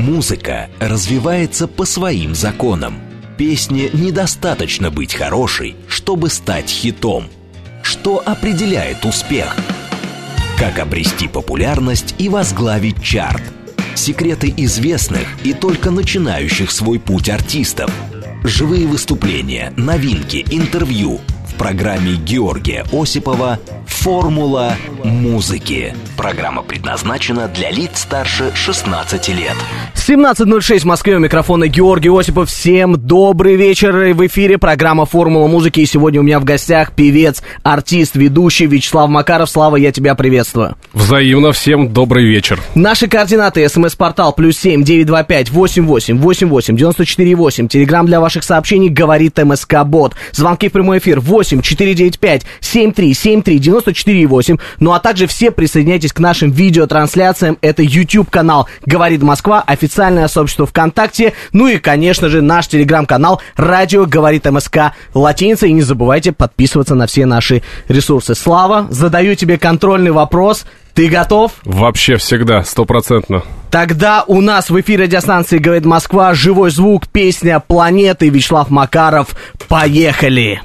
Музыка развивается по своим законам. Песне недостаточно быть хорошей, чтобы стать хитом. Что определяет успех? Как обрести популярность и возглавить чарт? Секреты известных и только начинающих свой путь артистов. Живые выступления, новинки, интервью. В программе Георгия Осипова «Формула музыки». Программа предназначена для лиц старше 16 лет. 17:06 в Москве, у микрофона Георгий Осипов. Всем добрый вечер. В эфире программа «Формула музыки». И сегодня у меня в гостях певец, артист, ведущий Вячеслав Макаров. Слава, я тебя приветствую. Взаимно, всем добрый вечер. Наши координаты: СМС-портал +7 925 88 88 94 8. Телеграм для ваших сообщений говорит МСК-бот. Звонки в прямой эфир 8 495 73 73 94 8. Ну а также все присоединяйтесь к нашим видеотрансляциям. Это YouTube-канал «Говорит Москва», официальное сообщество ВКонтакте, ну и, конечно же, наш телеграм-канал «Радио Говорит МСК» латиницей. И не забывайте подписываться на все наши ресурсы. Слава, задаю тебе контрольный вопрос. Ты готов? Вообще всегда, 100%. Тогда у нас в эфире радиостанции «Говорит Москва» живой звук, песня «Планеты», Вячеслав Макаров. Поехали!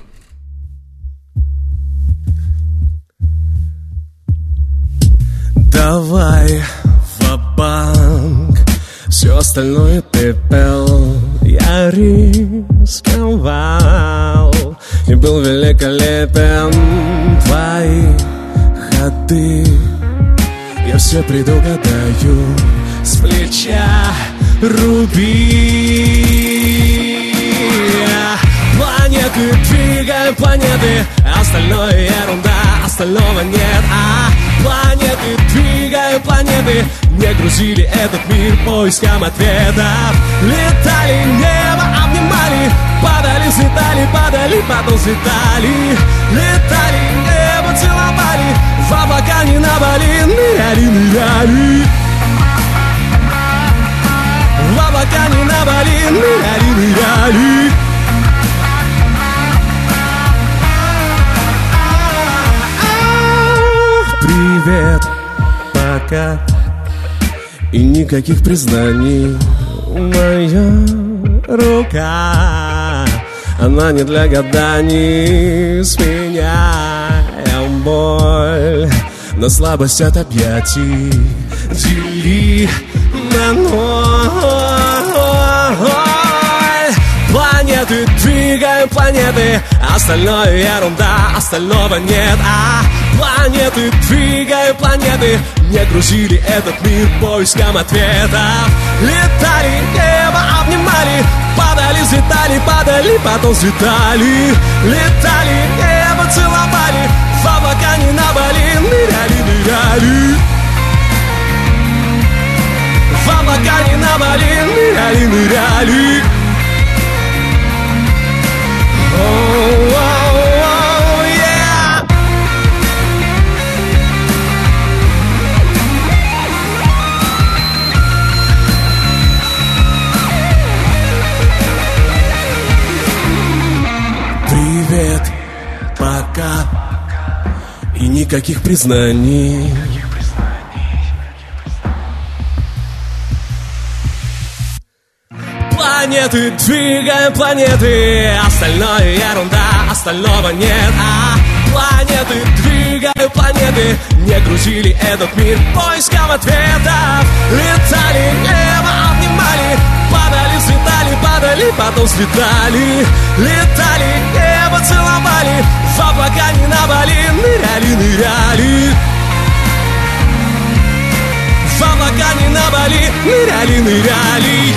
Давай ва-банк, все остальное ты пел, я рисковал и был великолепен. Твои ходы я все предугадаю, с плеча руби. Планеты, двигаем планеты, остальное ерунда, остального нет. Планеты, двигаем планеты, не грузили этот мир поиском ответов. Летали, небо обнимали, падали, взлетали, падали, потом взлетали. Летали, небо целовали, в облака не на Бали, ныряли, ныряли. В облака не на Бали, ныряли, ныряли. Привет, пока. И никаких признаний. Моя рука, она не для гаданий. Сменяем боль на слабость от объятий. Дели на ноль. Планеты, двигаем планеты, остальное ерунда, остального нет. Планеты, двигаем планеты, не грузили этот мир поиском ответов. Летали, небо обнимали, падали, взлетали, падали, потом взлетали. Летали, небо целовали, в облака не на Бали, ныряли, ныряли. В облака не на Бали, ныряли, ныряли. Привет, пока. И никаких признаний. Планеты, двигаем планеты, остальное ерунда, остального нет. Планеты, двигаем планеты, не грузили этот мир поиском ответов. Летали, небо обнимали, падали, взлетали, падали, потом взлетали. Летали, небо целовали, в облака не на Бали, ныряли, ныряли. В облака не на Бали, ныряли, ныряли.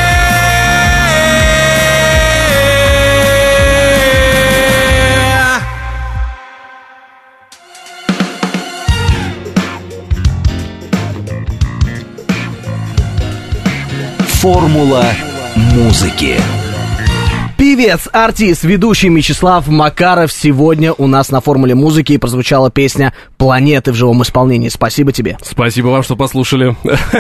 Формула музыки. Певец, артист, ведущий Вячеслав Макаров сегодня у нас на «Формуле музыки», и прозвучала песня «Планеты» в живом исполнении. Спасибо тебе. Спасибо вам, что послушали.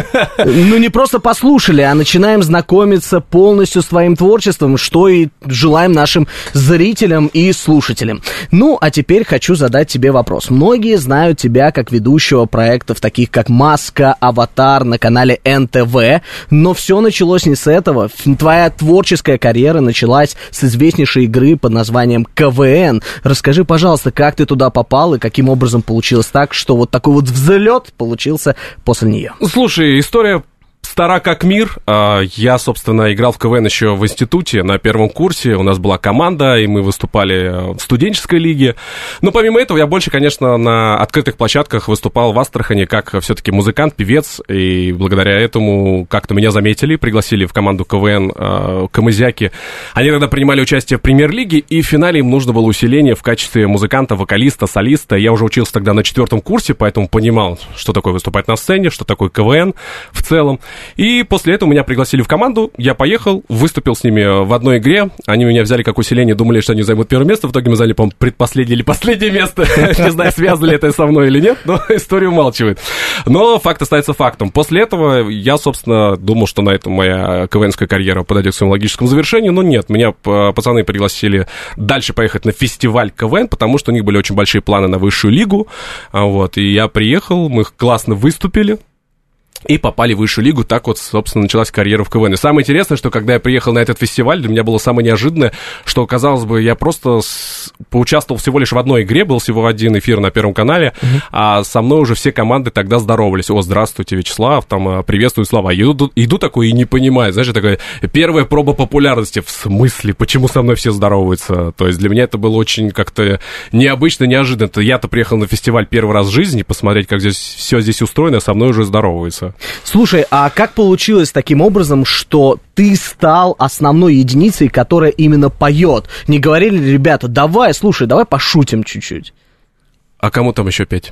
Ну, не просто послушали, а начинаем знакомиться полностью с твоим творчеством, что и желаем нашим зрителям и слушателям. Ну, а теперь хочу задать тебе вопрос. Многие знают тебя как ведущего проектов, таких как «Маска», «Аватар» на канале НТВ, но все началось не с этого. Твоя творческая карьера началась с известнейшей игры под названием КВН. Расскажи, пожалуйста, как ты туда попал и каким образом получилось так, что вот такой вот взлет получился после нее? Слушай, история стара как мир. Я, собственно, играл в КВН еще в институте на первом курсе. У нас была команда, и мы выступали в студенческой лиге. Но помимо этого я больше, конечно, на открытых площадках выступал в Астрахани как все-таки музыкант, певец. И благодаря этому как-то меня заметили, пригласили в команду КВН камызяки. Они тогда принимали участие в премьер-лиге, и в финале им нужно было усиление в качестве музыканта, вокалиста, солиста. Я уже учился тогда на 4 курсе, поэтому понимал, что такое выступать на сцене, что такое КВН в целом. И после этого меня пригласили в команду, я поехал, выступил с ними в одной игре, они меня взяли как усиление, думали, что они займут первое место, в итоге мы заняли, по-моему, предпоследнее или последнее место, не знаю, связано ли это со мной или нет, но история умалчивает. Но факт остается фактом. После этого я, собственно, думал, что на этом моя КВНская карьера подойдет к своему логическому завершению, но нет, меня пацаны пригласили дальше поехать на фестиваль КВН, потому что у них были очень большие планы на высшую лигу, вот, и я приехал, мы классно выступили. И попали в высшую лигу, так вот, собственно, началась карьера в КВН. И самое интересное, что когда я приехал на этот фестиваль, для меня было самое неожиданное, что, казалось бы, я просто поучаствовал всего лишь в одной игре, был всего один эфир на Первом канале, а со мной уже все команды тогда здоровались. О, здравствуйте, Вячеслав, там, приветствую, Слава. Иду такой и не понимаю, знаешь, такая первая проба популярности. В смысле, почему со мной все здороваются? То есть для меня это было очень как-то необычно, неожиданно. Я-то приехал на фестиваль первый раз в жизни, посмотреть, как здесь все здесь устроено, а со мной уже здороваются. Слушай, а как получилось таким образом, что ты стал основной единицей, которая именно поет? Не говорили ли ребята, давай пошутим чуть-чуть? А кому там еще петь?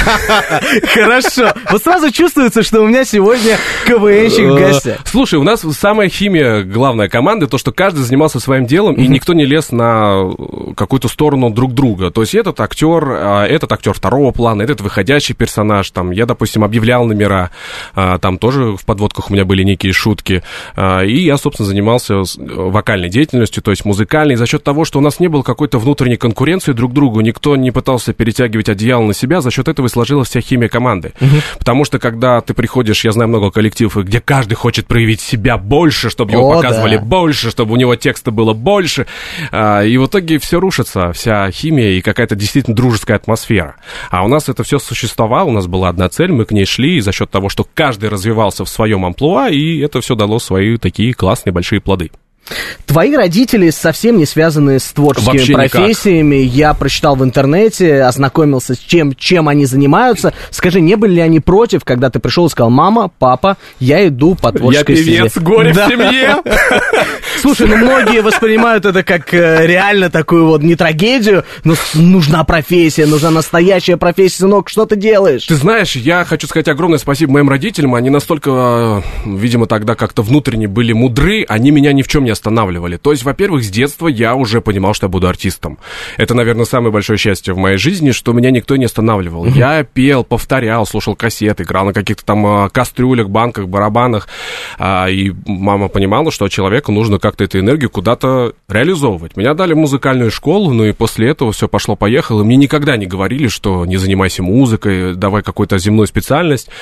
Хорошо. Вот сразу чувствуется, что у меня сегодня КВНщик в гостях. Слушай, у нас самая химия, главная команда, то, что каждый занимался своим делом, и никто не лез на какую-то сторону друг друга. То есть этот актер второго плана, этот выходящий персонаж. Там, я, допустим, объявлял номера, там тоже в подводках у меня были некие шутки. И я, собственно, занимался вокальной деятельностью, то есть музыкальной. За счет того, что у нас не было какой-то внутренней конкуренции друг к другу, никто не пытался перетягивать одеяло на себя, за счет этого и сложилась вся химия команды. Потому что, когда ты приходишь, я знаю много коллективов, где каждый хочет проявить себя больше, чтобы его показывали больше, чтобы у него текста было больше, и в итоге все рушится, вся химия и какая-то действительно дружеская атмосфера. А у нас это все существовало, у нас была одна цель, мы к ней шли, и за счет того, что каждый развивался в своем амплуа, и это все дало свои такие классные большие плоды. Твои родители совсем не связаны с творческими вообще профессиями. Никак. Я прочитал в интернете, ознакомился с чем они занимаются. Скажи, не были ли они против, когда ты пришел и сказал: мама, папа, я иду по творческой стезе? Я певец, горе в семье. Слушай, многие воспринимают это как реально такую вот не трагедию, но нужна профессия, нужна настоящая профессия. Сынок, что ты делаешь? Ты знаешь, я хочу сказать огромное спасибо моим родителям. Они настолько, видимо, тогда как-то внутренне были мудры, они меня ни в чем не останавливали. То есть, во-первых, с детства я уже понимал, что я буду артистом. Это, наверное, самое большое счастье в моей жизни, что меня никто не останавливал. Я пел, повторял, слушал кассеты, играл на каких-то там кастрюлях, банках, барабанах. И мама понимала, что человеку нужно как-то эту энергию куда-то реализовывать. Меня дали в музыкальную школу, ну и после этого все пошло-поехало. Мне никогда не говорили, что не занимайся музыкой, давай какую-то земную специальность.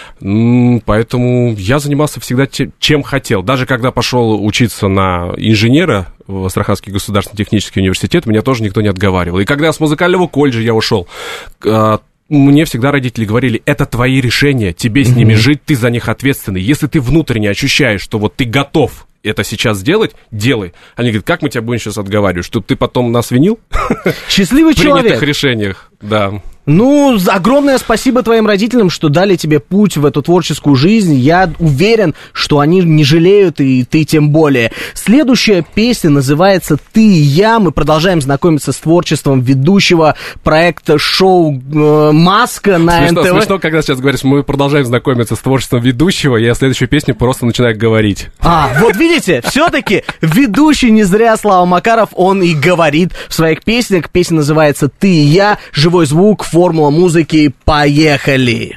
Поэтому я занимался всегда чем хотел. Даже когда пошел учиться на инженера в Астраханский государственный технический университет, меня тоже никто не отговаривал. И когда с музыкального колледжа я ушел, мне всегда родители говорили: это твои решения, тебе с ними жить, ты за них ответственный. Если ты внутренне ощущаешь, что вот ты готов это сейчас сделать, делай. Они говорят: как мы тебя будем сейчас отговаривать, чтобы ты потом нас винил? Счастливый человек. В принятых решениях, да. Ну, огромное спасибо твоим родителям, что дали тебе путь в эту творческую жизнь. Я уверен, что они не жалеют, и ты тем более. Следующая песня называется «Ты и я». Мы продолжаем знакомиться с творчеством ведущего проекта шоу «Маска» на НТВ. Смешно, когда сейчас говоришь, мы продолжаем знакомиться с творчеством ведущего, я следующую песню просто начинаю говорить. Вот видите, все-таки ведущий не зря Слава Макаров, он и говорит в своих песнях. Песня называется «Ты и я», живой звук, Формула музыки. Поехали!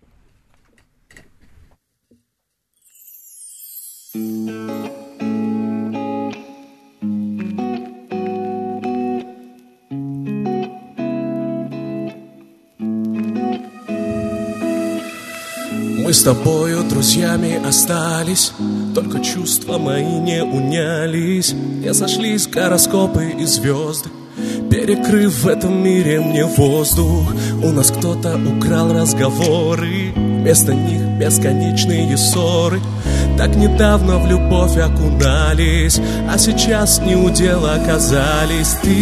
Мы с тобою друзьями остались, только чувства мои не унялись. Не сошлись гороскопы и звезды, перекрыв в этом мире мне воздух. У нас кто-то украл разговоры, вместо них бесконечные ссоры. Так недавно в любовь окунались, а сейчас не у дела оказались. Ты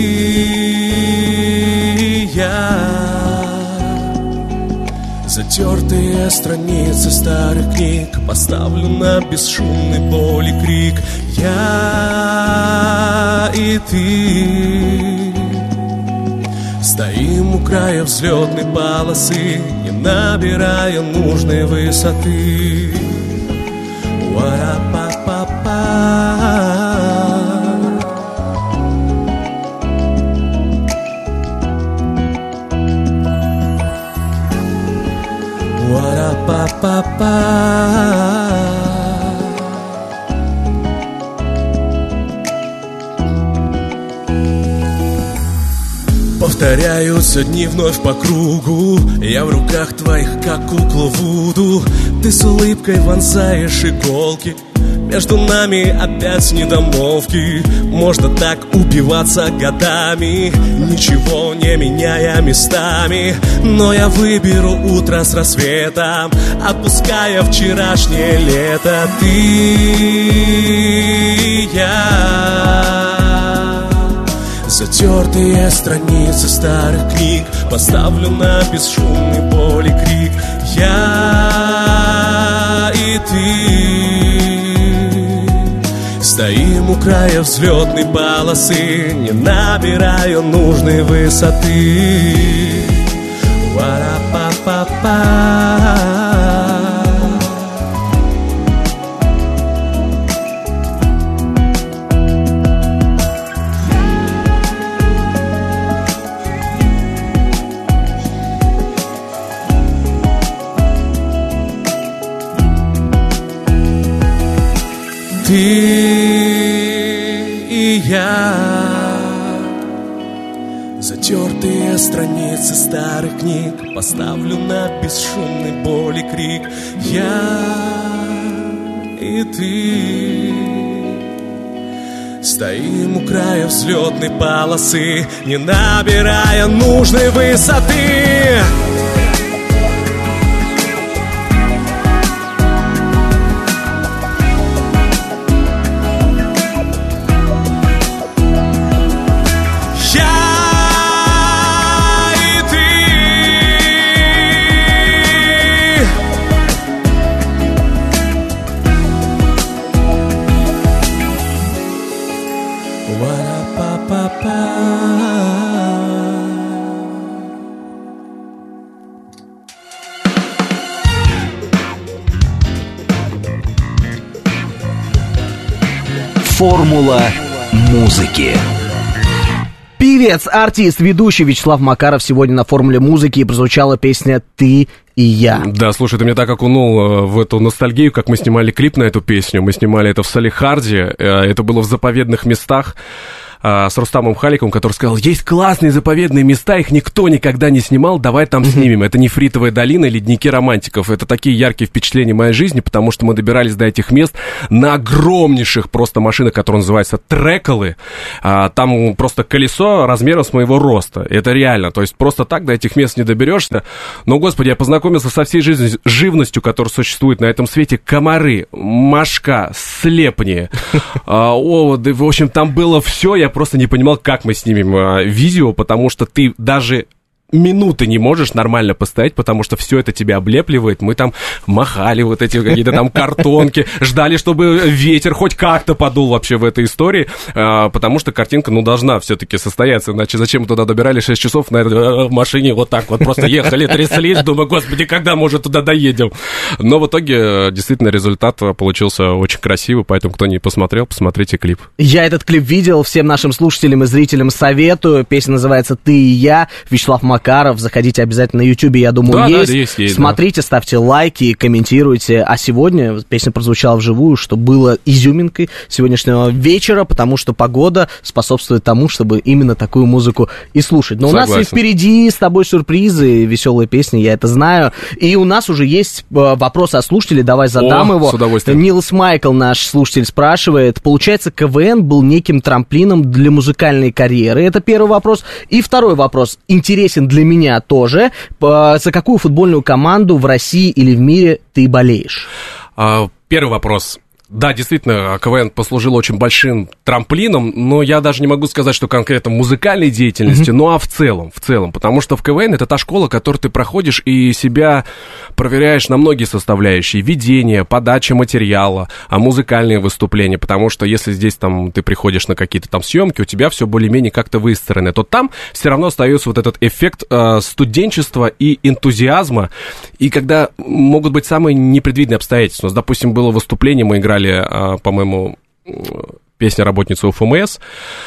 и я. Затертые страницы старых книг поставлю на бесшумный поликрик. Я и ты стоим у края взлетной полосы, не набирая нужной высоты. Уара-па-па-па. Уара-па-па-па. Повторяются дни вновь по кругу, я в руках твоих, как кукла Вуду. Ты с улыбкой вонзаешь иголки, между нами опять недомолвки. Можно так убиваться годами, ничего не меняя местами. Но я выберу утро с рассветом, отпуская вчерашнее лето. Ты и я. Затертые страницы старых книг поставлю на бесшумный поликрик. Я и ты стоим у края взлетной полосы, не набирая нужной высоты. Уара-па-па-па. Ты и я. Затертые страницы старых книг поставлю на бесшумный поликрик. Я и ты стоим у края взлетной полосы, не набирая нужной высоты. Формула музыки. Певец, артист, ведущий Вячеслав Макаров сегодня на «Формуле музыки», и прозвучала песня «Ты и я». Да, слушай, ты меня так окунул в эту ностальгию, как мы снимали клип на эту песню. Мы снимали это в Салехарде, это было в заповедных местах. С Рустамом Халиком, который сказал: есть классные заповедные места, их никто никогда не снимал, давай там снимем. Это Нефритовая долина, ледники романтиков. Это такие яркие впечатления моей жизни, потому что мы добирались до этих мест на огромнейших просто машинах, которые называются треколы. Там просто колесо размером с моего роста. Это реально. То есть просто так до этих мест не доберешься. Но, господи, я познакомился со всей живностью, которая существует на этом свете. Комары, мошка, слепни. В общем, там было все. Я просто не понимал, как мы снимем видео, потому что ты даже минуты не можешь нормально постоять, потому что все это тебя облепливает. Мы там махали вот эти какие-то там картонки, ждали, чтобы ветер хоть как-то подул вообще в этой истории, потому что картинка, должна все-таки состояться, иначе зачем мы туда добирали 6 часов на машине вот так вот, просто ехали, тряслись, думаю, господи, когда мы уже туда доедем? Но в итоге действительно результат получился очень красивый, поэтому кто не посмотрел, посмотрите клип. Я этот клип видел, всем нашим слушателям и зрителям советую. Песня называется «Ты и я», Вячеслав Макаров Макаров. Заходите обязательно на YouTube, я думаю, да, есть. Есть, смотрите, да. ставьте лайки, комментируйте. А сегодня песня прозвучала вживую, что было изюминкой сегодняшнего вечера, потому что погода способствует тому, чтобы именно такую музыку и слушать. Но Согласен. у нас и впереди с тобой сюрпризы, веселые песни, я это знаю. И у нас уже есть вопросы от слушателей, давай задам его. С удовольствием. Нилс Майкл, наш слушатель, спрашивает. Получается, КВН был неким трамплином для музыкальной карьеры? Это первый вопрос. И второй вопрос, интересен для меня тоже. За какую футбольную команду в России или в мире ты болеешь? Первый вопрос. Да, действительно, КВН послужил очень большим трамплином, но я даже не могу сказать, что конкретно в музыкальной деятельности, ну а в целом, потому что в КВН это та школа, которую ты проходишь и себя проверяешь на многие составляющие: ведение, подача материала, музыкальные выступления, потому что если здесь там ты приходишь на какие-то там съемки, у тебя все более-менее как-то выстроено, то там все равно остается вот этот эффект студенчества и энтузиазма, и когда могут быть самые непредвиденные обстоятельства. У нас, допустим, было выступление, мы играли, по-моему, песня работницы УФМС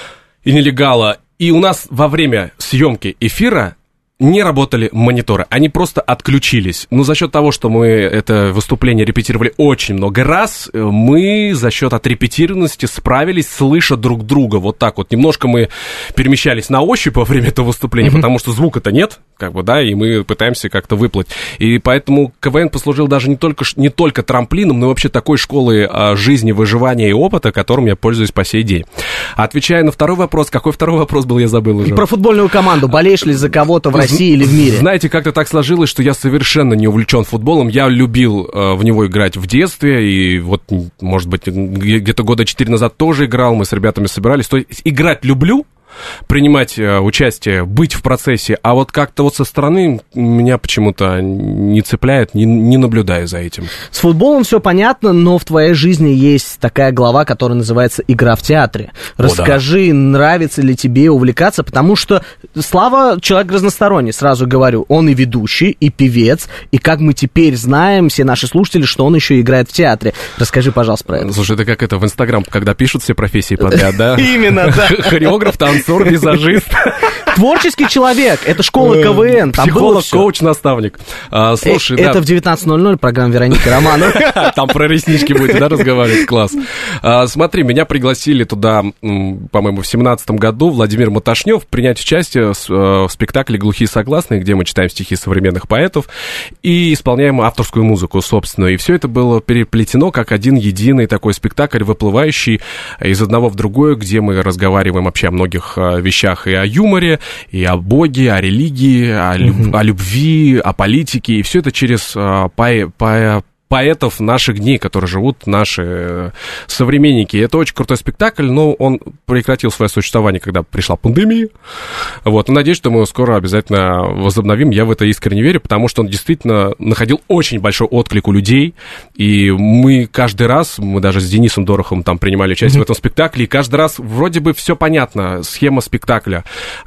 и нелегала. И у нас во время съемки эфира не работали мониторы, они просто отключились. Но за счет того, что мы это выступление репетировали очень много раз, мы за счет отрепетированности справились, слыша друг друга. Вот так вот. Немножко мы перемещались на ощупь во время этого выступления, потому что звука-то нет, как бы, да, и мы пытаемся как-то выплыть. И поэтому КВН послужил даже не только трамплином, но и вообще такой школой жизни, выживания и опыта, которым я пользуюсь по сей день. Отвечая на второй вопрос, какой второй вопрос был, я забыл уже. Про футбольную команду. Болеешь ли за кого-то в России или в мире? Знаете, как-то так сложилось, что я совершенно не увлечен футболом. Я любил в него играть в детстве, и вот, может быть, где-то года 4 назад тоже играл, мы с ребятами собирались. То есть играть люблю, принимать участие, быть в процессе, а вот как-то вот со стороны меня почему-то не цепляет, не наблюдаю за этим. С футболом все понятно, но в твоей жизни есть такая глава, которая называется «Игра в театре». Расскажи, нравится ли тебе увлекаться, потому что Слава человек разносторонний, сразу говорю. Он и ведущий, и певец, и как мы теперь знаем, все наши слушатели, что он еще играет в театре. Расскажи, пожалуйста, про это. Слушай, это как это в Инстаграм, когда пишут все профессии подряд, да? Именно, да. Хореограф, танцор, визажист. Творческий человек, это школа КВН. Психолог, коуч, наставник. Слушай, да. Это в 19:00, программа Вероники Романовой. Там про реснички будете, да, разговаривать? Класс. Смотри, меня пригласили туда, по-моему, в 2017 году Владимир Маташнев принять участие в спектакле «Глухие согласные», где мы читаем стихи современных поэтов и исполняем авторскую музыку собственную. И все это было переплетено как один единый такой спектакль, выплывающий из одного в другое, где мы разговариваем вообще о многих вещах и о юморе, и о Боге, о религии, о любви, о политике, и все это через поэтов наших дней, которые живут наши современники. И это очень крутой спектакль, но он прекратил свое существование, когда пришла пандемия. Вот, и надеюсь, что мы его скоро обязательно возобновим. Я в это искренне верю, потому что он действительно находил очень большой отклик у людей, и мы каждый раз, мы даже с Денисом Дороховым там принимали участие в этом спектакле, и каждый раз вроде бы все понятно, схема спектакля,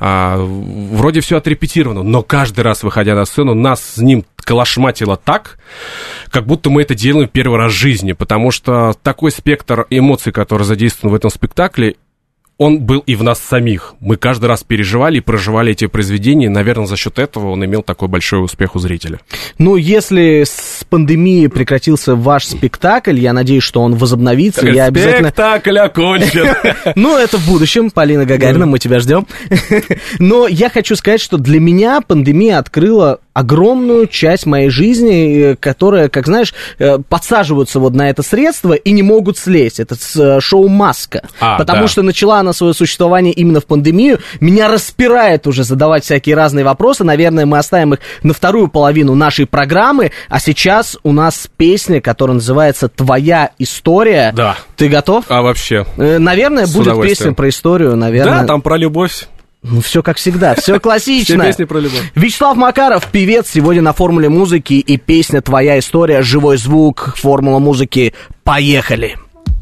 вроде все отрепетировано, но каждый раз, выходя на сцену, нас с ним колошматило так, как будто мы это делаем первый раз в жизни, потому что такой спектр эмоций, который задействован в этом спектакле, он был и в нас самих. Мы каждый раз переживали и проживали эти произведения, и, наверное, за счет этого он имел такой большой успех у зрителя. Ну, если с пандемией прекратился ваш спектакль, я надеюсь, что он возобновится. Спектакль окончен. Ну, это в будущем, Полина Гагарина, мы тебя ждем. Но я хочу сказать, что для меня пандемия открыла огромную часть моей жизни, которая, как знаешь, подсаживаются вот на это средство и не могут слезть. Это шоу «Маска». Потому что начала она свое существование именно в пандемию. Меня распирает уже задавать всякие разные вопросы. Наверное, мы оставим их на вторую половину нашей программы. А сейчас у нас песня, которая называется «Твоя история». Да. Ты готов? А вообще? Наверное, будет песня про историю, наверное. Да, там про любовь. Ну, все как всегда, все классично. Все песни про любовь. Вячеслав Макаров, певец, сегодня на «Формуле музыки», и песня «Твоя история», живой звук, формула музыки. Поехали!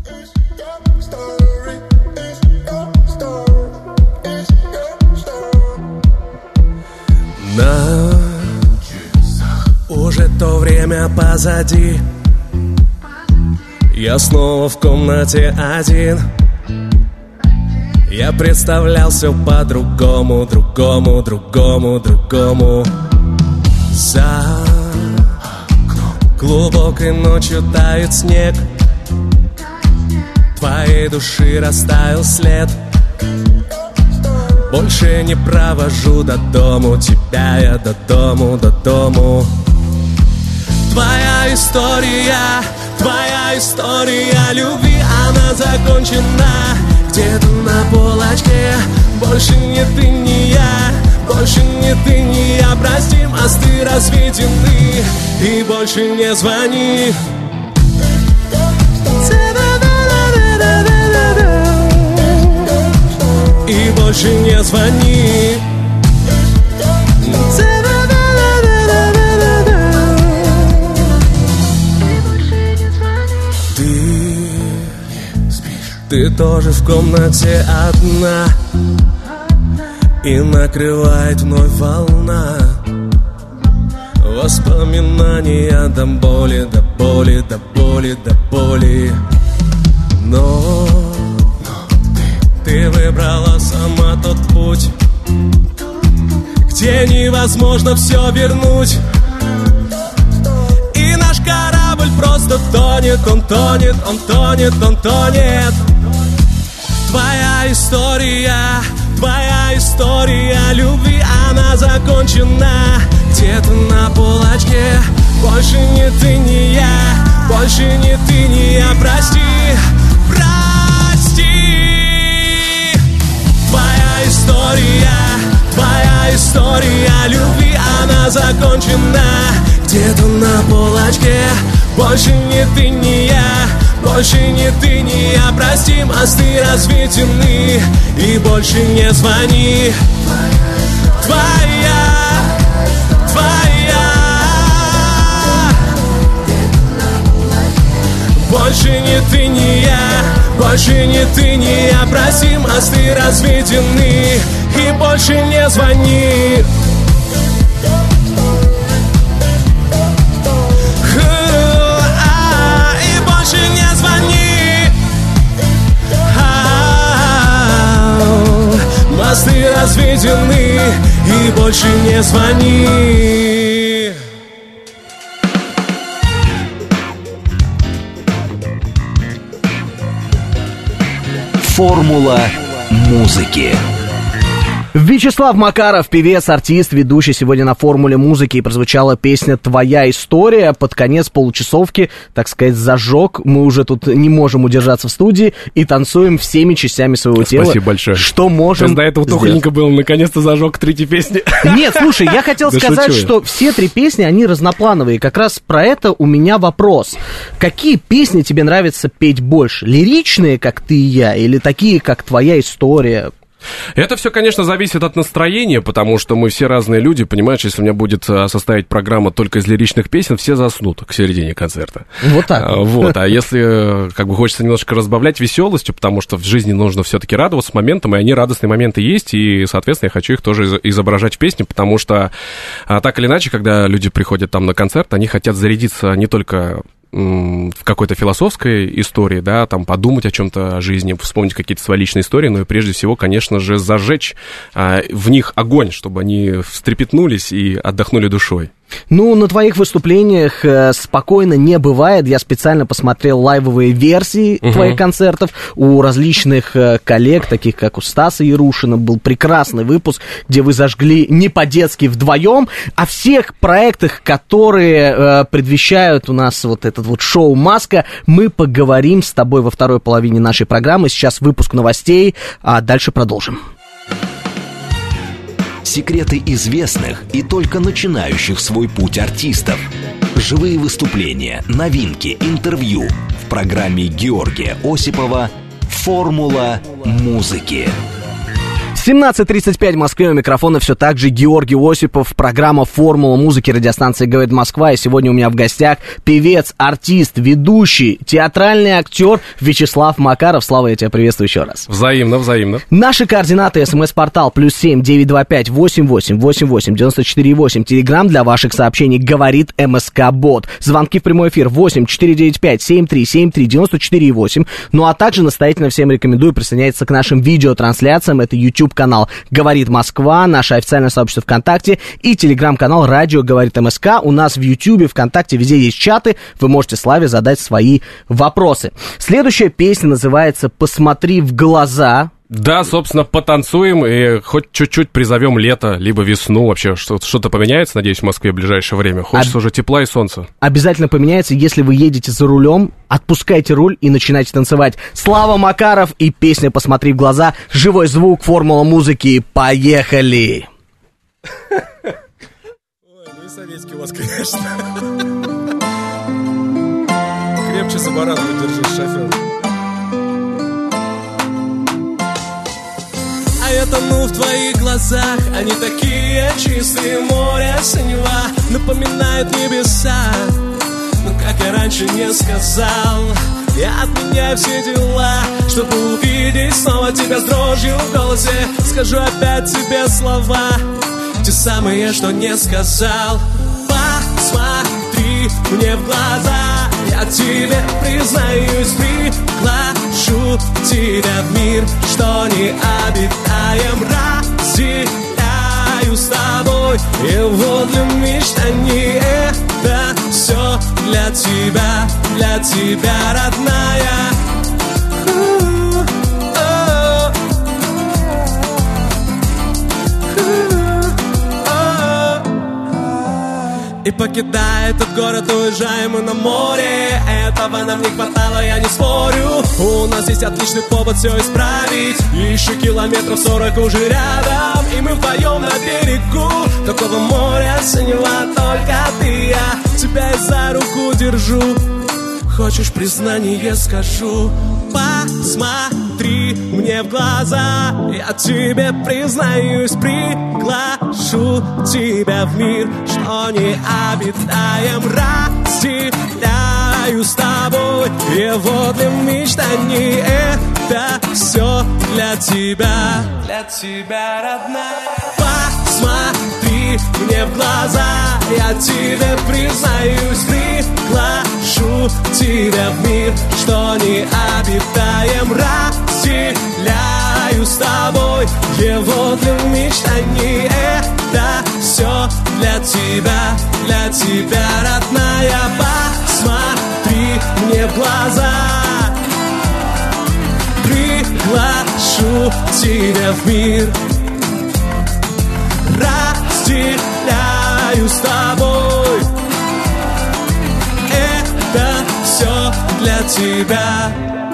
Уже то время позади. Я снова в комнате один. Я представлял все по-другому, другому. За глубокой ночью тает снег, твоей души растаял след. Больше не провожу до дому тебя я, до дому. Твоя история любви, она закончена. Где-то на полочке. Больше не ты, не я. Больше не ты, не я. Прости, мосты разведены. И больше не звони. И больше не звони. Ты тоже в комнате одна, и накрывает вновь волна. Воспоминания до боли. Но ты выбрала сама тот путь, где невозможно все вернуть. И наш корабль просто тонет, он тонет. Твоя история любви, она закончена. Где-то на полочке. Больше не ты, не я. Больше не ты, не я. Прости. Твоя история любви, она закончена. Где-то на полочке. Больше не ты, не я. Больше не ты, не я. Прости, мосты разведены. И больше не звони. Твоя. Больше не ты, не я. Больше не ты, не я. Прости, мосты разведены. И больше не звони. Мосты разведены, и больше не звони. Формула музыки. Вячеслав Макаров, певец, артист, ведущий сегодня на «Формуле музыки», и прозвучала песня «Твоя история». Под конец получасовки, так сказать, зажег. Мы уже тут не можем удержаться в студии и танцуем всеми частями своего тела. Спасибо большое. Что можем до этого тухленько было, наконец-то зажег 3 песни. Нет, слушай, я хотел сказать, что все 3 песни, они разноплановые. Как раз про это у меня вопрос. Какие песни тебе нравится петь больше? Лиричные, как «Ты и я», или такие, как «Твоя история»? Это все, конечно, зависит от настроения, потому что мы все разные люди, понимаешь, если у меня будет составить программа только из лиричных песен, все заснут к середине концерта. Вот так. Вот, а если как бы хочется немножко разбавлять веселостью, потому что в жизни нужно все-таки радоваться моментам, и они радостные моменты есть, и, соответственно, я хочу их тоже изображать в песне, потому что так или иначе, когда люди приходят там на концерт, они хотят зарядиться не только в какой-то философской истории, да, там подумать о чем-то, о жизни, вспомнить какие-то свои личные истории, но и прежде всего, конечно же, зажечь в них огонь, чтобы они встрепетнулись и отдохнули душой. Ну, на твоих выступлениях спокойно не бывает. Я специально посмотрел лайвовые версии твоих концертов у различных коллег, таких как у Стаса Ярушина. Был прекрасный выпуск, где вы зажгли не по-детски вдвоем. О всех проектах, которые предвещают у нас вот этот вот шоу «Маска», мы поговорим с тобой во второй половине нашей программы. Сейчас выпуск новостей, а дальше продолжим. Секреты известных и только начинающих свой путь артистов. Живые выступления, новинки, интервью в программе Георгия Осипова «Формула музыки». 17:35 в Москве, у микрофона все так же Георгий Осипов, программа «Формула музыки», радиостанции «Говорит Москва», и сегодня у меня в гостях певец, артист, ведущий, театральный актер Вячеслав Макаров. Слава, я тебя приветствую еще раз. Взаимно, взаимно. Наши координаты: смс-портал +7 925 88 88 94 8. Телеграм для ваших сообщений «Говорит МСК-бот». Звонки в прямой эфир 8 495 73 73 94 8. Ну а также настоятельно всем рекомендую присоединяться к нашим видеотрансляциям. Это YouTube-канал «Говорит Москва», наше официальное сообщество ВКонтакте и телеграм-канал «Радио Говорит МСК». У нас в YouTube, ВКонтакте, везде есть чаты. Вы можете Славе задать свои вопросы. Следующая песня называется «Посмотри в глаза». Да, собственно, потанцуем и хоть чуть-чуть призовем лето, либо весну. Вообще что-то поменяется, надеюсь, в Москве в ближайшее время. Хочется уже тепла и солнца. Обязательно поменяется. Если вы едете за рулем, отпускайте руль и начинайте танцевать. Слава Макаров и песня «Посмотри в глаза». Живой звук, формула музыки. Поехали! Ой, ну и советский у вас, конечно. Крепче за баран держись, шофер. Я тону в твоих глазах, они такие чистые, море синева, напоминают небеса. Но как я раньше не сказал, я отменяю все дела, чтобы увидеть снова тебя с дрожью в голосе. Скажу опять тебе слова, те самые, что не сказал. Посмотри мне в глаза, я тебе признаюсь, приглашу тебя в мир, что не обитаем, разделяю с тобой его для мечтаний. Это все для тебя, родная. И покидая этот город, уезжаем мы на море. Этого нам не хватало, я не спорю. У нас есть отличный повод все исправить. Еще километров 40 уже рядом, и мы вдвоем на берегу такого моря синего только ты. Я тебя за руку держу. Хочешь признание, скажу. Посмотри мне в глаза, я тебе признаюсь, приглашу тебя в мир, что не обитаем, разделяю с тобой его для мечтаний. Это все для тебя, родная. Посмотри мне в глаза, я тебе признаюсь, приглашу тебя в мир, что не обитаем, разделяю с тобой его для мечтаний. Это все для тебя, родная. Посмотри мне в глаза, приглашу тебя в мир, разделяю с тобой. Это все для тебя.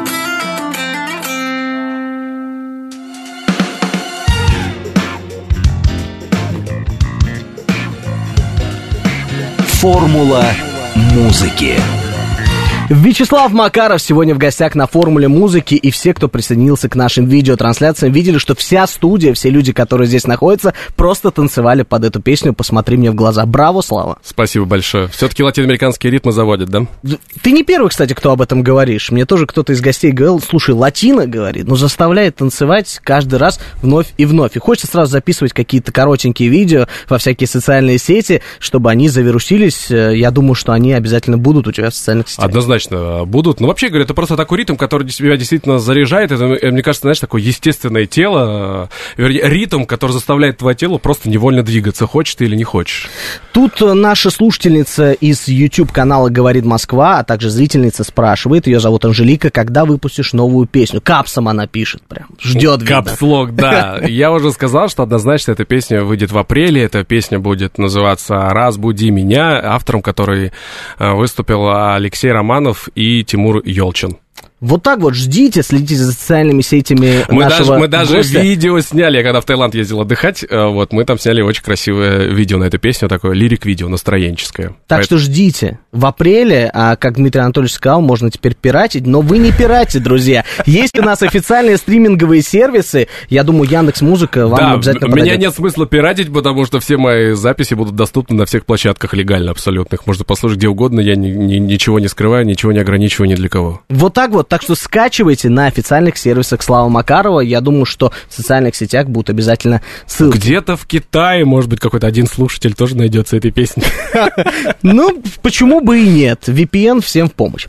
Формула музыки. Вячеслав Макаров сегодня в гостях на «Формуле музыки», и все, кто присоединился к нашим видеотрансляциям, видели, что вся студия, все люди, которые здесь находятся, просто танцевали под эту песню «Посмотри мне в глаза». Браво, Слава! Спасибо большое. Все-таки латиноамериканские ритмы заводят, да? Ты не первый, кстати, кто об этом говоришь. Мне тоже кто-то из гостей говорил: слушай, латино, говорит, но заставляет танцевать каждый раз вновь и вновь. И хочется сразу записывать какие-то коротенькие видео во всякие социальные сети, чтобы они завирусились. Я думаю, что они обязательно будут у тебя в социальных сетях. Однозначно будут. Но вообще, говорю, это просто такой ритм, который тебя действительно заряжает. Это, мне кажется, знаешь, такое естественное тело, вернее, ритм, который заставляет твое тело просто невольно двигаться, хочешь ты или не хочешь. Тут наша слушательница из YouTube-канала «Говорит Москва», а также зрительница спрашивает, ее зовут Анжелика: когда выпустишь новую песню? Капсом она пишет прям, ждет, видно. Капслог, да. Я уже сказал, что однозначно эта песня выйдет в апреле. Эта песня будет называться «Разбуди меня», автором которой выступил Алексей Романов и Тимур Ёлчин. Вот так вот, ждите, следите за социальными сетями нашего Мы даже гостя. видео сняли, я когда в Таиланд ездил отдыхать, вот, мы там сняли очень красивое видео на эту песню, такое лирик-видео настроенческое. Так что ждите. В апреле, как Дмитрий Анатольевич сказал, можно теперь пиратить, но вы не пиратите, друзья. Есть у нас официальные стриминговые сервисы, я думаю, Яндекс.Музыка вам обязательно подойдет. Меня нет смысла пиратить, потому что все мои записи будут доступны на всех площадках легально абсолютно. Их можно послушать где угодно, я ничего не скрываю, ничего не ограничиваю ни для кого. Вот так вот, так что скачивайте на официальных сервисах Славы Макарова. Я думаю, что в социальных сетях будут обязательно ссылки. Где-то в Китае, может быть, какой-то один слушатель тоже найдется этой песни. Ну, почему бы и нет? VPN всем в помощь.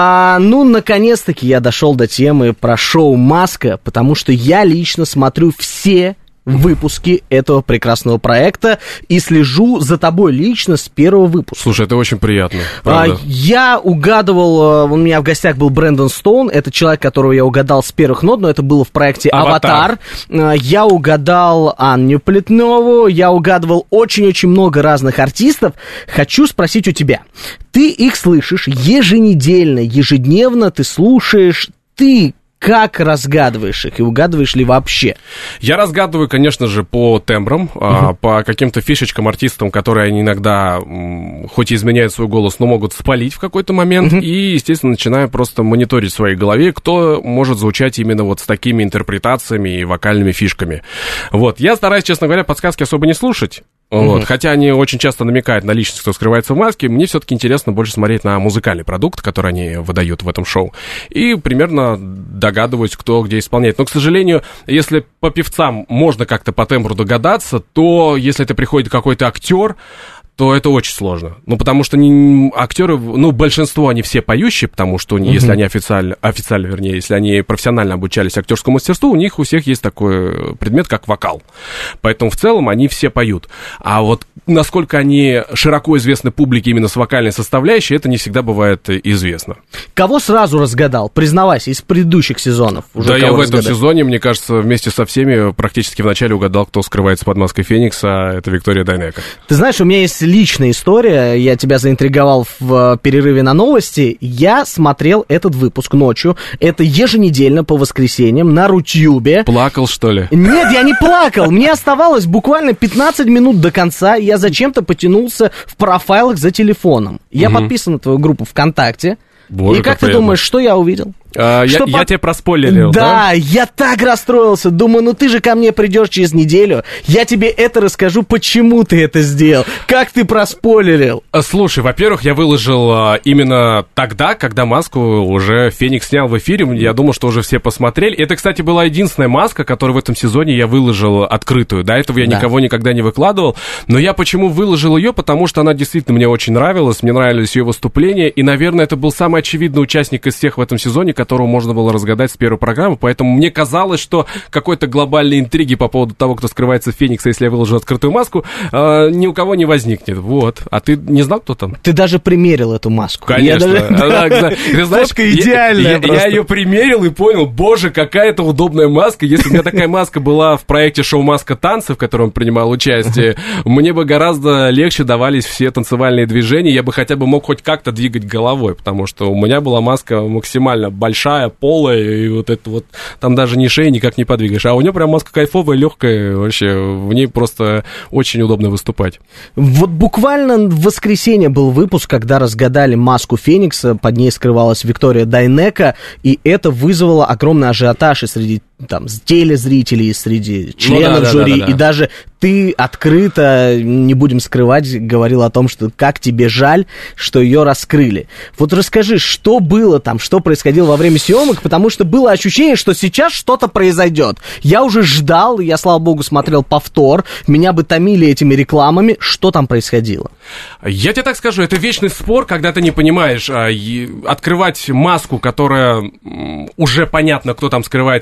Наконец-таки я дошел до темы про шоу «Маска», потому что я лично смотрю все выпуски этого прекрасного проекта и слежу за тобой лично с первого выпуска. Слушай, это очень приятно, правда. Я угадывал, у меня в гостях был Брэндон Стоун, это человек, которого я угадал с первых нот, но это было в проекте «Аватар». Я угадал Анню Плетневу, я угадывал очень-очень много разных артистов. Хочу спросить у тебя, ты их слышишь еженедельно, ежедневно ты слушаешь, ты как разгадываешь их и угадываешь ли вообще? Я разгадываю, конечно же, по тембрам, по каким-то фишечкам, артистам, которые они иногда, хоть и изменяют свой голос, но могут спалить в какой-то момент. И, естественно, начинаю просто мониторить в своей голове, кто может звучать именно вот с такими интерпретациями и вокальными фишками. Вот. Я стараюсь, честно говоря, подсказки особо не слушать. Вот. Хотя они очень часто намекают на личность, кто скрывается в маске, мне все-таки интересно больше смотреть на музыкальный продукт, который они выдают в этом шоу. И примерно догадываюсь, кто где исполняет. Но, к сожалению, если по певцам можно как-то по тембру догадаться, то если это приходит какой-то актер, то это очень сложно. Ну, потому что актеры, большинство, они все поющие, потому что если они официально, вернее, если они профессионально обучались актерскому мастерству, у всех есть такой предмет, как вокал. Поэтому в целом они все поют. А вот насколько они широко известны публике именно с вокальной составляющей, это не всегда бывает известно. Кого сразу разгадал? Признавайся, из предыдущих сезонов. Уже я в этом сезоне, мне кажется, вместе со всеми практически вначале угадал, кто скрывается под маской Феникса. Это Виктория Дайнеко. Ты знаешь, у меня есть личная история, я тебя заинтриговал в перерыве на новости. Я смотрел этот выпуск ночью, это еженедельно по воскресеньям на Рутюбе. Плакал, что ли? Нет, я не плакал, мне оставалось буквально 15 минут до конца, я зачем-то потянулся в профайлах за телефоном. Я подписан на твою группу ВКонтакте. Боже, и как ты думаешь, что я увидел? Я тебе проспойлерил, да? Да, я так расстроился. Думаю, ты же ко мне придешь через неделю. Я тебе это расскажу, почему ты это сделал. Как ты проспойлерил. Слушай, во-первых, я выложил именно тогда, когда маску уже Феникс снял в эфире. Я думал, что уже все посмотрели. Это, кстати, была единственная маска, которую в этом сезоне я выложил открытую. До этого я никого никогда не выкладывал. Но я почему выложил ее? Потому что она действительно мне очень нравилась. Мне нравились ее выступления. И, наверное, это был самый очевидный участник из всех в этом сезоне, которого можно было разгадать с первой программы, поэтому мне казалось, что какой-то глобальной интриги по поводу того, кто скрывается в Фениксе, если я выложу открытую маску, ни у кого не возникнет. Вот. А ты не знал, кто там? Ты даже примерил эту маску. Конечно. Ты знаешь, идеальная я ее примерил и понял, боже, какая-то удобная маска. Если у меня такая маска была в проекте «Шоу Маска танцы», в котором принимал участие, мне бы гораздо легче давались все танцевальные движения, я бы хотя бы мог хоть как-то двигать головой, потому что у меня была маска максимально большая, полая, и вот это вот, там даже ни шеи никак не подвигаешь. А у нее прям маска кайфовая, легкая, вообще, в ней просто очень удобно выступать. Вот буквально в воскресенье был выпуск, когда разгадали маску Феникса, под ней скрывалась Виктория Дайнеко, и это вызвало огромный ажиотаж и среди телезрителей, среди членов жюри, и даже ты открыто, не будем скрывать, говорил о том, что как тебе жаль, что ее раскрыли. Вот расскажи, что было там, что происходило во время съемок, потому что было ощущение, что сейчас что-то произойдет. Я уже ждал, я, слава богу, смотрел повтор, меня бы томили этими рекламами, что там происходило? Я тебе так скажу, это вечный спор, когда ты не понимаешь, открывать маску, которая уже понятно, кто там скрывается, но при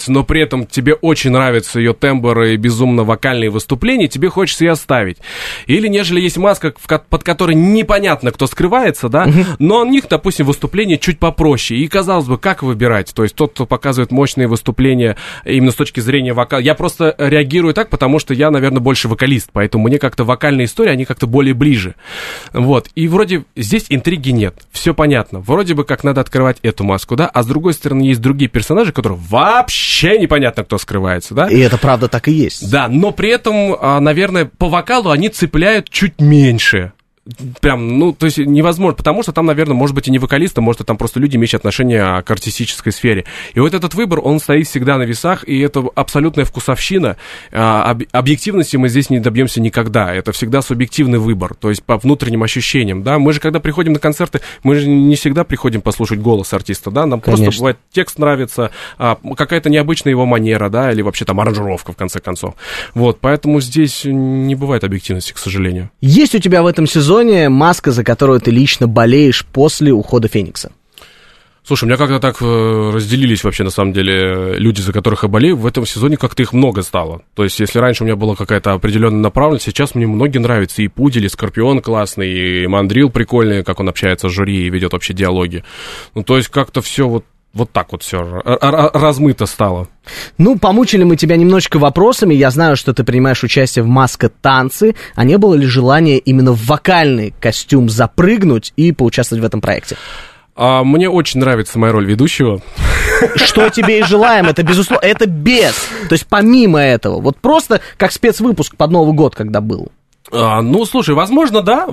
этом тебе очень нравится ее тембр и безумно вокальные выступления, тебе хочется ее оставить. Или нежели есть маска, под которой непонятно, кто скрывается, да, но у них, допустим, выступление чуть попроще. И, казалось бы, как выбирать? То есть тот, кто показывает мощные выступления именно с точки зрения вокала. Я просто реагирую так, потому что я, наверное, больше вокалист, поэтому мне как-то вокальные истории, они как-то более ближе. Вот. И вроде здесь интриги нет. Все понятно. Вроде бы как надо открывать эту маску, да, а с другой стороны есть другие персонажи, которые вообще непонятно, кто скрывается, да. И это правда так и есть. Да, но при этом, наверное, по вокалу они цепляют чуть меньше. Прям, ну, то есть невозможно, потому что там, наверное, может быть и не вокалисты, может, там просто люди, имеющие отношение к артистической сфере. И вот этот выбор, он стоит всегда на весах, и это абсолютная вкусовщина. Объективности мы здесь не добьемся никогда. Это всегда субъективный выбор, то есть по внутренним ощущениям, да. Мы же, когда приходим на концерты, мы же не всегда приходим послушать голос артиста, да. Нам Конечно. Просто бывает текст нравится, какая-то необычная его манера, да, или вообще там аранжировка, в конце концов. Вот, поэтому здесь не бывает объективности, к сожалению. Есть у тебя в этом сезоне маска, за которую ты лично болеешь после ухода Феникса? Слушай, у меня как-то так разделились вообще, на самом деле, люди, за которых я болею. В этом сезоне как-то их много стало. То есть, если раньше у меня была какая-то определенная направленность, сейчас мне многие нравятся. И Пудель, и Скорпион классный, и Мандрил прикольный, как он общается с жюри и ведет вообще диалоги. Ну, то есть, как-то все вот так вот все размыто стало. Ну, помучили мы тебя немножечко вопросами. Я знаю, что ты принимаешь участие в «Маска-танцы». А не было ли желания именно в вокальный костюм запрыгнуть и поучаствовать в этом проекте? Мне очень нравится моя роль ведущего. Что тебе и желаем, это безусловно, это без. То есть помимо этого, вот просто как спецвыпуск под Новый год, когда был. Ну, слушай, возможно, да,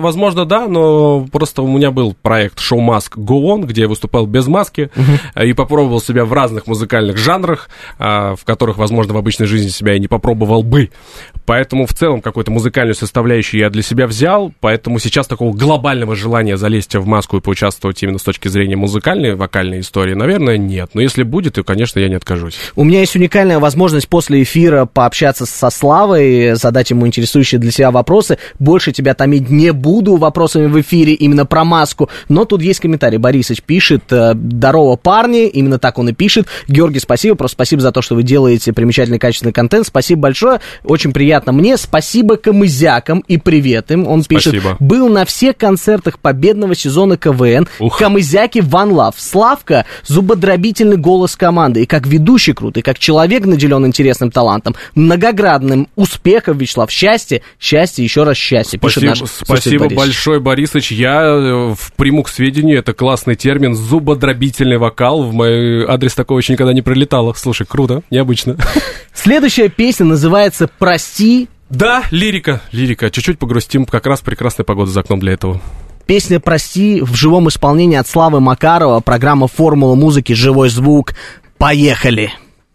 но просто у меня был проект «Шоу Маск Go On», где я выступал без маски и попробовал себя в разных музыкальных жанрах, в которых, возможно, в обычной жизни себя я не попробовал бы. Поэтому в целом какую-то музыкальную составляющую я для себя взял, поэтому сейчас такого глобального желания залезть в маску и поучаствовать именно с точки зрения музыкальной, вокальной истории, наверное, нет. Но если будет, то, конечно, я не откажусь. У меня есть уникальная возможность после эфира пообщаться со Славой, задать ему интересующие для себя вопросы. Больше тебя томить не буду вопросами в эфире именно про маску, но тут есть комментарий. Борисыч пишет: здорово, парни, именно так он и пишет. Георгий, спасибо, просто спасибо за то, что вы делаете примечательный качественный контент, спасибо большое, очень приятно мне, спасибо камызякам и привет им. Он пишет: был на всех концертах победного сезона КВН, камызяки One Love, Славка, зубодробительный голос команды, и как ведущий крут, и как человек наделен интересным талантом, многоградным успехов, Вячеслав, счастья, еще раз счастье. Спасибо большое, Борисыч. Я приму к сведению, это классный термин, зубодробительный вокал. В мой адрес такого еще никогда не прилетало. Слушай, круто, необычно. Следующая песня называется «Прости». Да, лирика. Чуть-чуть погрустим, как раз прекрасная погода за окном для этого. Песня «Прости» в живом исполнении от Славы Макарова, программа «Формула музыки», «Живой звук». Поехали!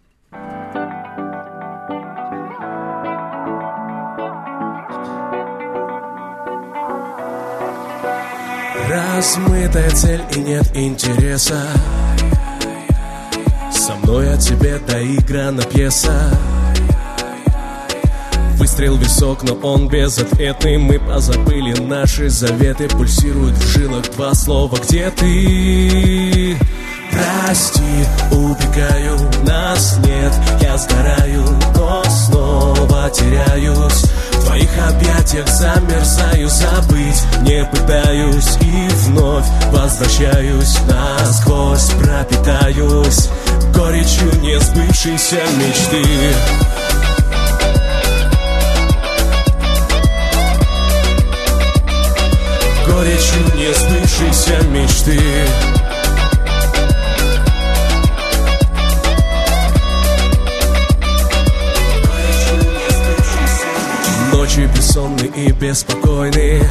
Размытая цель и нет интереса. Со мной о тебе доиграна пьеса. Выстрел в висок, но он безответный. Мы позабыли наши заветы. Пульсируют в жилах два слова: где ты? Прости, убегаю, нас нет. Я сгораю, но снова теряюсь. В твоих объятиях замерзаю, забыть не пытаюсь. И вновь возвращаюсь, насквозь пропитаюсь горечью несбывшейся мечты. Горечью несбывшейся мечты. Ночи бессонные и беспокойные.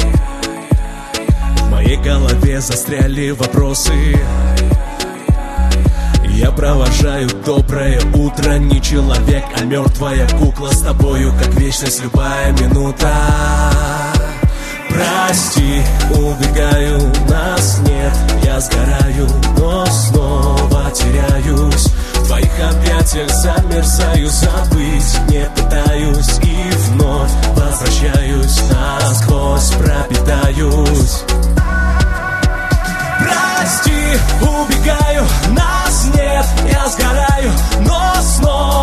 В моей голове застряли вопросы. Я провожаю доброе утро. Не человек, а мертвая кукла. С тобою, как вечность, любая минута. Прости, убегаю, нас нет. Я сгораю, но снова теряюсь. В твоих объятиях замерзаю, забыть не пытаюсь. И вновь возвращаюсь, насквозь пропитаюсь. Прости, убегаю, нас нет. Я сгораю, но снова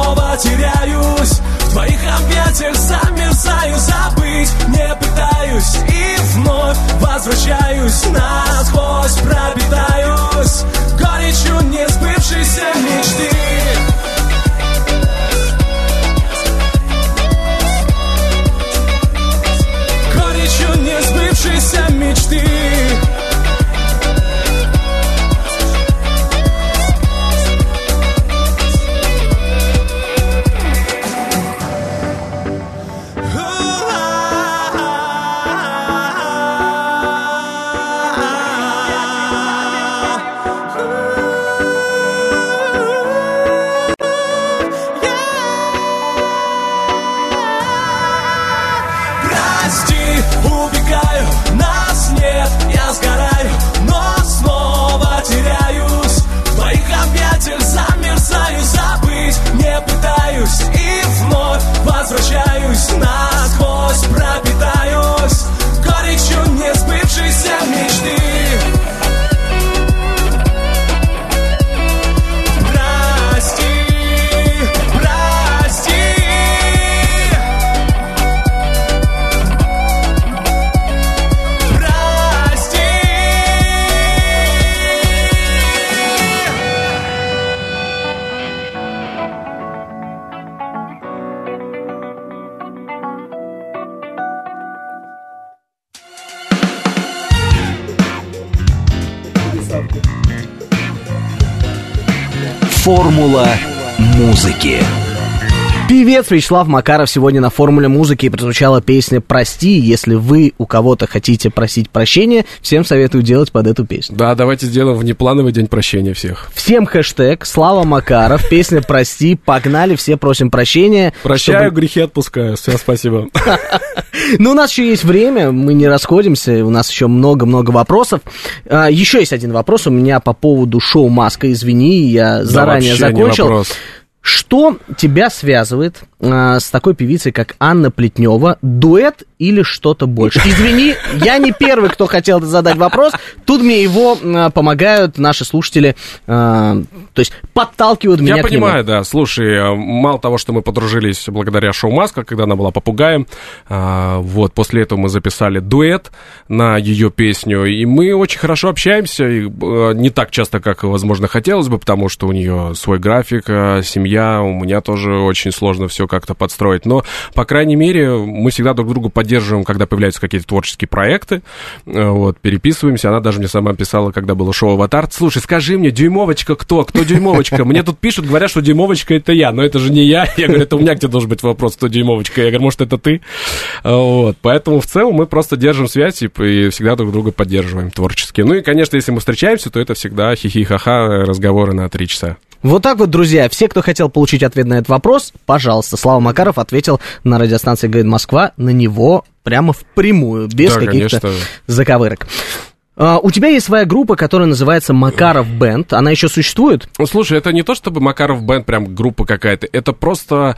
Формула музыки. Певец Вячеслав Макаров сегодня на «Формуле музыки», и прозвучала песня «Прости». Если вы у кого-то хотите просить прощения, всем советую делать под эту песню. Да, давайте сделаем внеплановый день прощения всех. Всем хэштег «Слава Макаров», песня «Прости», погнали, все просим прощения. Прощаю, грехи отпускаю. Все, спасибо. Ну, у нас еще есть время, мы не расходимся, у нас еще много-много вопросов. Еще есть один вопрос у меня по поводу шоу «Маска». Извини, я заранее закончил. Что тебя связывает с такой певицей, как Анна Плетнева? Дуэт или что-то больше? Извини, я не первый, кто хотел задать вопрос. Тут мне его помогают наши слушатели, то есть подталкивают меня к нему. Я понимаю, да. Слушай, мало того, что мы подружились благодаря шоу «Маска», когда она была попугаем, вот, после этого мы записали дуэт на ее песню, и мы очень хорошо общаемся, и не так часто, как, возможно, хотелось бы, потому что у нее свой график, семья, у меня тоже очень сложно все как-то подстроить, но, по крайней мере, мы всегда друг друга поддерживаем, когда появляются какие-то творческие проекты, вот, переписываемся, она даже мне сама писала, когда было шоу «Аватар», слушай, скажи мне, Дюймовочка кто Дюймовочка? Мне тут пишут, говорят, что Дюймовочка это я, но это же не я говорю, это у меня к тебе должен быть вопрос, кто Дюймовочка, я говорю, может, это ты? Вот, поэтому в целом мы просто держим связь и всегда друг друга поддерживаем творчески. Ну и, конечно, если мы встречаемся, то это всегда хихи-ха-ха, разговоры на 3 часа. Вот так вот, друзья, все, кто хотел получить ответ на этот вопрос, пожалуйста, Слава Макаров ответил на радиостанции «Говорит Москва» на него прямо впрямую, без каких-то заковырок. У тебя есть своя группа, которая называется Макаров Бэнд. Она еще существует? Слушай, это не то, чтобы Макаров Бэнд, прям группа какая-то. Это просто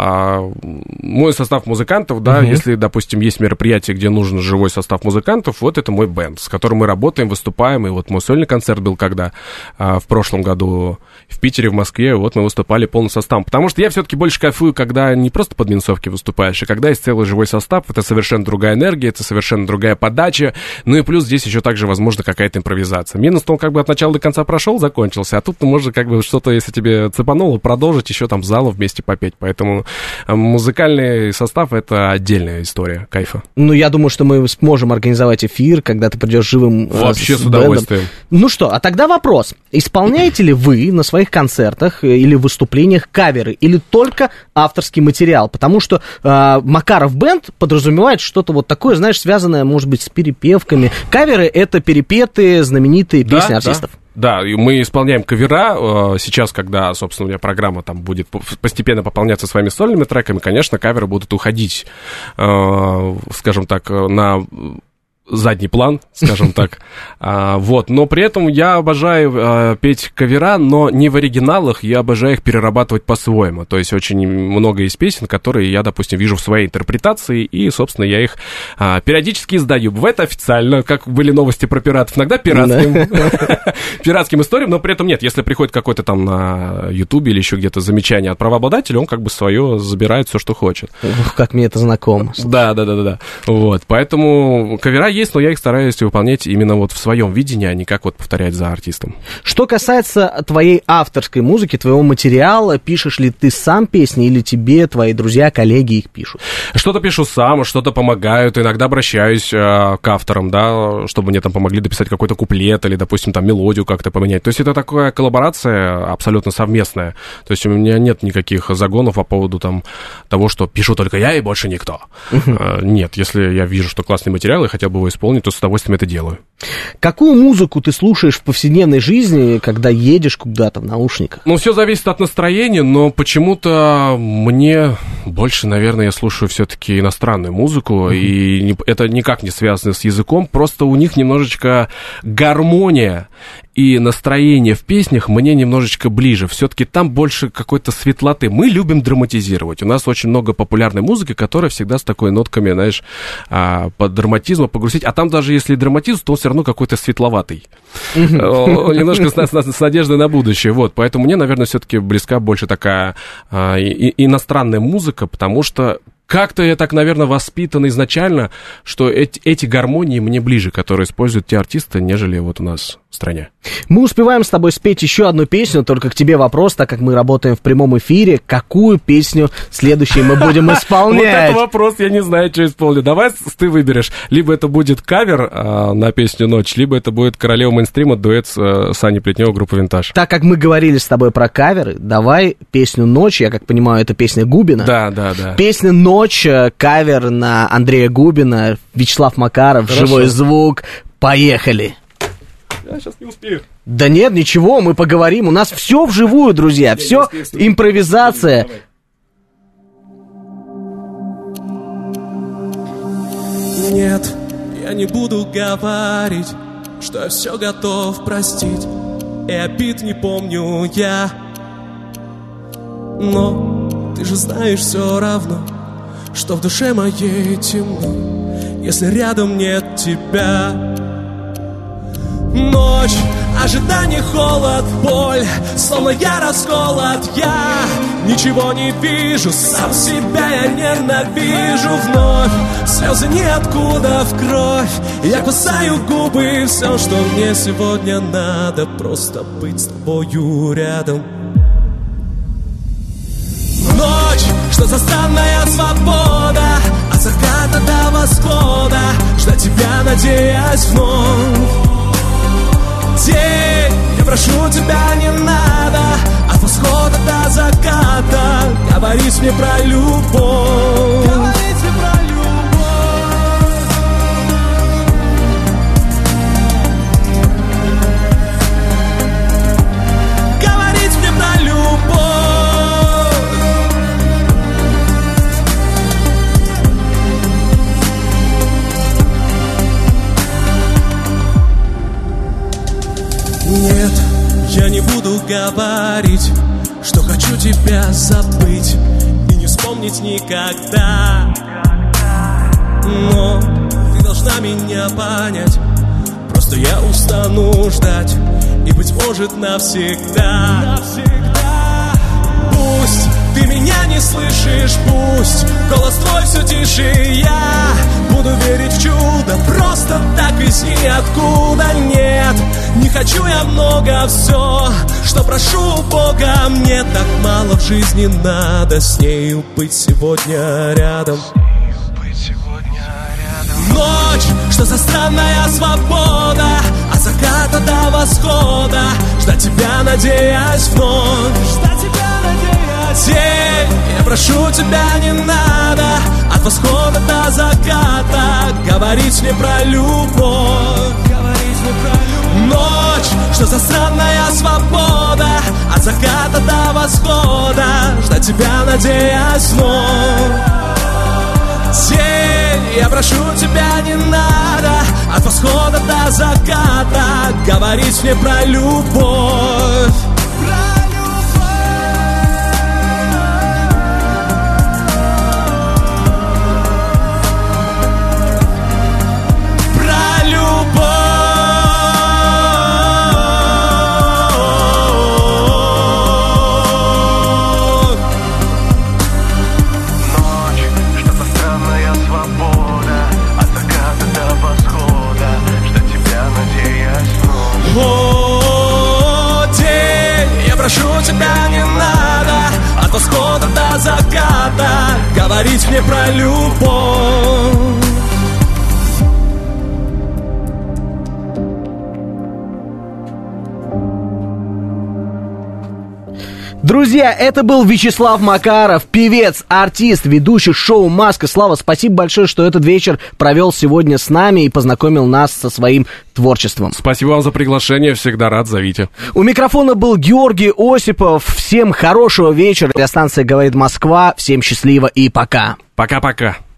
мой состав музыкантов, да. Если, допустим, есть мероприятие, где нужен живой состав музыкантов, вот это мой бэнд, с которым мы работаем, выступаем. И вот мой сольный концерт был когда в прошлом году в Питере, в Москве, вот мы выступали полным составом. Потому что я все-таки больше кайфую, когда не просто под минусовки выступаешь, а когда есть целый живой состав. Это совершенно другая энергия, это совершенно другая подача. Ну и плюс здесь еще также возможно какая-то импровизация. Минус, он как бы от начала до конца прошел, закончился, а тут ты можешь как бы что-то, если тебе цепануло, продолжить еще там залу вместе попеть. Поэтому музыкальный состав — это отдельная история кайфа. Ну, я думаю, что мы сможем организовать эфир, когда ты придешь живым вообще с удовольствием. Ну что, а тогда вопрос. Исполняете ли вы на своих концертах или выступлениях каверы, или только авторский материал? Потому что Макаров Бэнд подразумевает что-то вот такое, знаешь, связанное, может быть, с перепевками. Каверы — это перепетые знаменитые песни артистов. Да, и мы исполняем кавера. Сейчас, когда, собственно, у меня программа там будет постепенно пополняться своими сольными треками, конечно, каверы будут уходить, скажем так, на задний план, скажем так. Вот. Но при этом я обожаю петь кавера, но не в оригиналах, я обожаю их перерабатывать по-своему. То есть очень много есть песен, которые я, допустим, вижу в своей интерпретации, и, собственно, я их периодически издаю. Бывает официально, как были новости про пиратов, иногда пиратским историям, но при этом нет. Если приходит какой-то там на Ютубе или еще где-то замечание от правообладателя, он как бы свое забирает, все, что хочет. Как мне это знакомо. Да. Вот. Поэтому кавера есть, но я их стараюсь выполнять именно вот в своем видении, а не как вот повторять за артистом. Что касается твоей авторской музыки, твоего материала, пишешь ли ты сам песни или тебе твои друзья, коллеги их пишут? Что-то пишу сам, что-то помогают, иногда обращаюсь к авторам, да, чтобы мне там помогли дописать какой-то куплет или, допустим, там мелодию как-то поменять. То есть это такая коллаборация абсолютно совместная. То есть у меня нет никаких загонов по поводу там того, что пишу только я и больше никто. Нет, если я вижу, что классный материал и хотел бы его исполнить, то с удовольствием это делаю. Какую музыку ты слушаешь в повседневной жизни, когда едешь куда-то в наушниках? Ну, все зависит от настроения, но почему-то мне больше, наверное, я слушаю все-таки иностранную музыку, и это никак не связано с языком, просто у них немножечко гармония и настроение в песнях мне немножечко ближе. Все-таки там больше какой-то светлоты. Мы любим драматизировать. У нас очень много популярной музыки, которая всегда с такой нотками, знаешь, под драматизм погрузить. А там даже если драматизм, то он все равно какой-то светловатый. Немножко с надеждой на будущее. Вот. Поэтому мне, наверное, все-таки близка больше такая иностранная музыка, потому что как-то я так, наверное, воспитан изначально, что эти гармонии мне ближе, которые используют те артисты, нежели вот у нас в стране. Мы успеваем с тобой спеть еще одну песню, только к тебе вопрос, так как мы работаем в прямом эфире, какую песню следующей мы будем исполнять? Вот это вопрос, я не знаю, что исполню. Давай ты выберешь. Либо это будет кавер на песню «Ночь», либо это будет «Королева мейнстрима», дуэт с Саней Плетневой, группа «Винтаж». Так как мы говорили с тобой про каверы, давай песню «Ночь», я как понимаю, это песня Губина. Да. Песня «Ночь», кавер на Андрея Губина, Вячеслав Макаров, Хорошо. «Живой звук». Поехали! Я сейчас не успею. Да нет, ничего, мы поговорим. У нас все вживую, друзья, все импровизация. Нет, я не буду говорить, что я все готов простить, и обид не помню я. Но ты же знаешь все равно, что в душе моей темно, если рядом нет тебя. Ночь, ожидание, холод, боль, словно я расколот, я ничего не вижу, сам себя я ненавижу вновь. Слезы ниоткуда в кровь, я кусаю губы, все, что мне сегодня надо, просто быть с тобою рядом. Ночь, что за странная свобода, от заката до восхода, ждать тебя, надеясь вновь. День, я прошу тебя, не надо, от восхода до заката говорить мне про любовь. Говорить мне про любовь. Говорить мне про любовь. Нет, я не буду говорить, что хочу тебя забыть и не вспомнить никогда. Но ты должна меня понять, просто я устану ждать, и, быть может, навсегда. Пусть ты меня не слышишь, пусть голос твой все тише, я буду верить в чудо, просто так из ниоткуда. Нет, не хочу я много, все, что прошу у Бога, мне так мало в жизни надо, с нею быть сегодня рядом. Ночь, что за странная свобода, от заката до восхода, ждать тебя, надеясь вновь. Ждать тебя, надеясь. День, я прошу тебя, не надо, от восхода до заката говорить мне про любовь. Говорить мне про любовь. Ночь, что за странная свобода, от заката до восхода, ждать тебя, надеясь вновь. День, я прошу тебя, не надо, от восхода до заката говорить мне про любовь. Тебя не надо, от восхода до заката говорить мне про любовь. Друзья, это был Вячеслав Макаров, певец, артист, ведущий шоу «Маска». Слава, спасибо большое, что этот вечер провел сегодня с нами и познакомил нас со своим творчеством. Спасибо вам за приглашение, всегда рад, зовите. У микрофона был Георгий Осипов. Всем хорошего вечера. Радиостанция «Говорит Москва». Всем счастливо и пока. Пока-пока.